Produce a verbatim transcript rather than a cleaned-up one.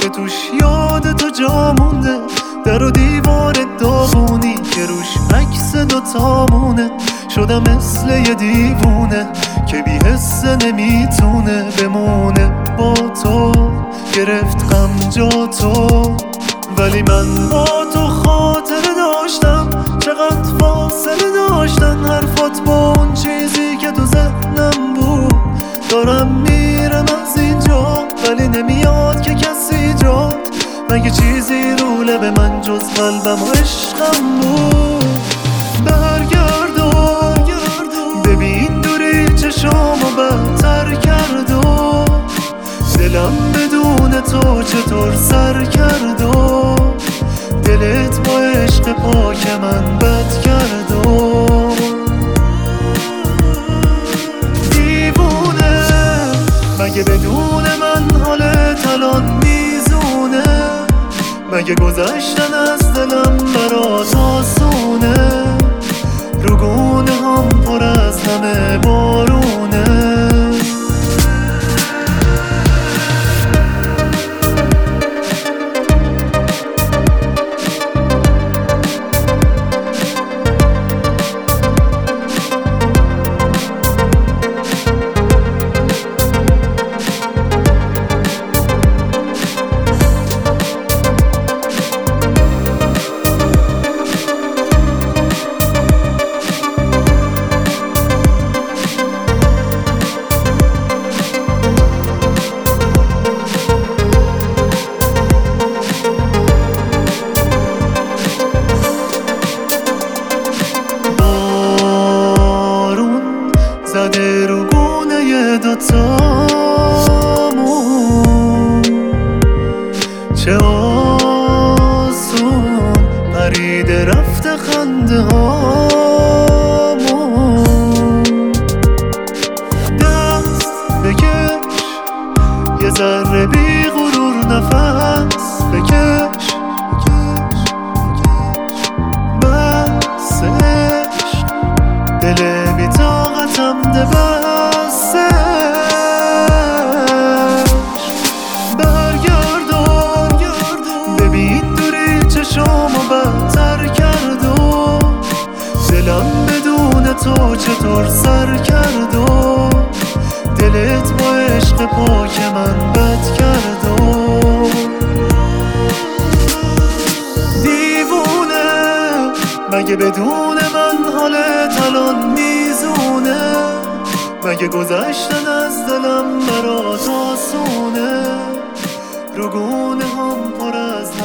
که توش یاد تو جا مونده، در و دیوار داغونی که روش عکس دوتامونه. شدم مثل یه دیوونه که بی حسه نمیتونه بمونه با تو. گرفت غم جا تو، ولی من با تو خاطره داشتم. چقدر فاصله داشتن حرفات با اون چیزی که تو ذهنم بود. دارم میرم از اینجا ولی نمیاد که کسی جات. مگه چیزی رو لب من جز قلبم و عشقم بود؟ برگردم ببین دوری چشامو بدتر کرد و دلم بدون تو چطور سر کرد و دلت با عشق پاک من بد کرد و دیوونه. مگه بدون من حالت الان میزونه؟ مگه گذشتن از دلم برات آسونه؟ رو گونه هم پر از همه بارونه. زده رو گونه دوتامون، چه آسون پریده رفته خنده هامون. دست بکش یه ذره بی غرور نفس بکش. بس عشق دل بی طاقتم ده بسش. برگردم ببین دوری چشامو بدتر کرد و دلم بدون تو چطور سر کرد و دلت با عشق پاک من بد کرد و دیوونه. مگه بدون من حالت الان میزونه؟ مگه گذشتن از دلم برات آسونه؟ رو گونه هم پر از